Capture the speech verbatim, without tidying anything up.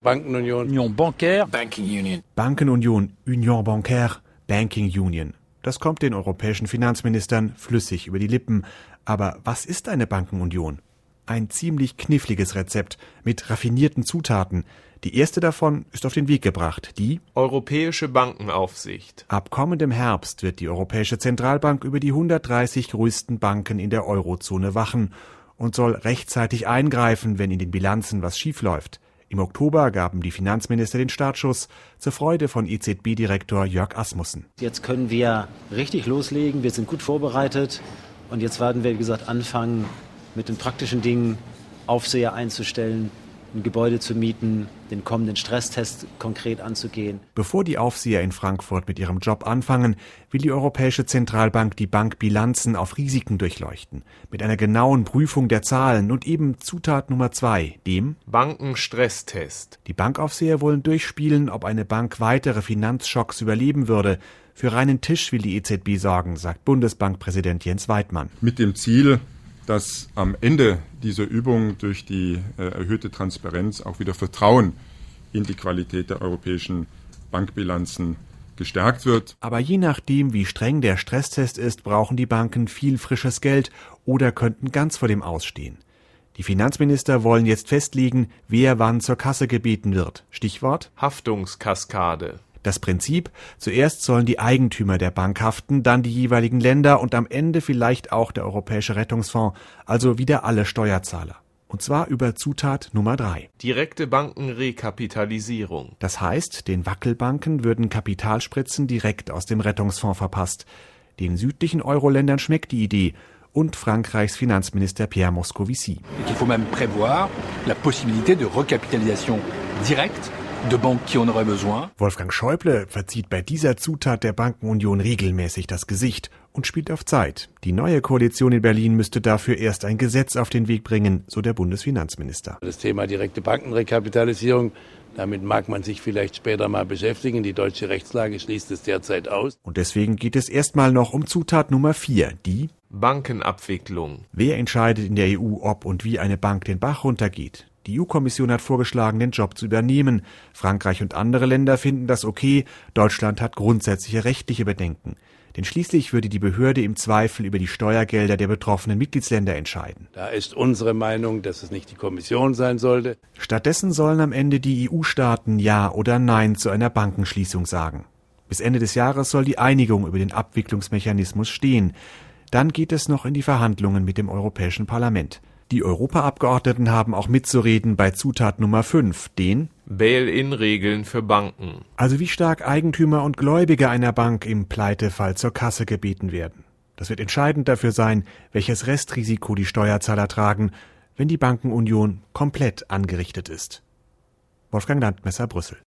Bankenunion, Union bancaire, Banking Union. Bankenunion, Union bancaire, Banking Union. Das kommt den europäischen Finanzministern flüssig über die Lippen. Aber was ist eine Bankenunion? Ein ziemlich kniffliges Rezept mit raffinierten Zutaten. Die erste davon ist auf den Weg gebracht, die Europäische Bankenaufsicht. Ab kommendem Herbst wird die Europäische Zentralbank über die hundertdreißig größten Banken in der Eurozone wachen und soll rechtzeitig eingreifen, wenn in den Bilanzen was schiefläuft. Im Oktober gaben die Finanzminister den Startschuss zur Freude von E Z B-Direktor Jörg Asmussen. Jetzt können wir richtig loslegen, wir sind gut vorbereitet und jetzt werden wir, wie gesagt, anfangen mit den praktischen Dingen, Aufseher einzustellen, ein Gebäude zu mieten, den kommenden Stresstest konkret anzugehen. Bevor die Aufseher in Frankfurt mit ihrem Job anfangen, will die Europäische Zentralbank die Bankbilanzen auf Risiken durchleuchten, mit einer genauen Prüfung der Zahlen und eben Zutat Nummer zwei, dem Bankenstresstest. Die Bankaufseher wollen durchspielen, ob eine Bank weitere Finanzschocks überleben würde. Für reinen Tisch will die E Z B sorgen, sagt Bundesbankpräsident Jens Weidmann. Mit dem Ziel, dass am Ende dieser Übung durch die äh, erhöhte Transparenz auch wieder Vertrauen in die Qualität der europäischen Bankbilanzen gestärkt wird. Aber je nachdem, wie streng der Stresstest ist, brauchen die Banken viel frisches Geld oder könnten ganz vor dem Aus stehen. Die Finanzminister wollen jetzt festlegen, wer wann zur Kasse gebeten wird. Stichwort Haftungskaskade. Das Prinzip: Zuerst sollen die Eigentümer der Bank haften, dann die jeweiligen Länder und am Ende vielleicht auch der Europäische Rettungsfonds, also wieder alle Steuerzahler. Und zwar über Zutat Nummer drei. Direkte Bankenrekapitalisierung. Das heißt, den Wackelbanken würden Kapitalspritzen direkt aus dem Rettungsfonds verpasst. Den südlichen Euro-Ländern schmeckt die Idee. Und Frankreichs Finanzminister Pierre Moscovici. il faut même prévoir la possibilité de recapitalisation directe de banques qui en auraient besoin. Wolfgang Schäuble verzieht bei dieser Zutat der Bankenunion regelmäßig das Gesicht und spielt auf Zeit. Die neue Koalition in Berlin müsste dafür erst ein Gesetz auf den Weg bringen, so der Bundesfinanzminister. Das Thema direkte Bankenrekapitalisierung, damit mag man sich vielleicht später mal beschäftigen. Die deutsche Rechtslage schließt es derzeit aus. Und deswegen geht es erstmal noch um Zutat Nummer vier, die Bankenabwicklung. Wer entscheidet in der E U, ob und wie eine Bank den Bach runtergeht? Die E U-Kommission hat vorgeschlagen, den Job zu übernehmen. Frankreich und andere Länder finden das okay. Deutschland hat grundsätzliche rechtliche Bedenken. Denn schließlich würde die Behörde im Zweifel über die Steuergelder der betroffenen Mitgliedsländer entscheiden. Da ist unsere Meinung, dass es nicht die Kommission sein sollte. Stattdessen sollen am Ende die E U-Staaten Ja oder Nein zu einer Bankenschließung sagen. Bis Ende des Jahres soll die Einigung über den Abwicklungsmechanismus stehen. Dann geht es noch in die Verhandlungen mit dem Europäischen Parlament. Die Europaabgeordneten haben auch mitzureden bei Zutat Nummer fünf, den Bail-in-Regeln für Banken. Also wie stark Eigentümer und Gläubiger einer Bank im Pleitefall zur Kasse gebeten werden. Das wird entscheidend dafür sein, welches Restrisiko die Steuerzahler tragen, wenn die Bankenunion komplett angerichtet ist. Wolfgang Landmesser, Brüssel.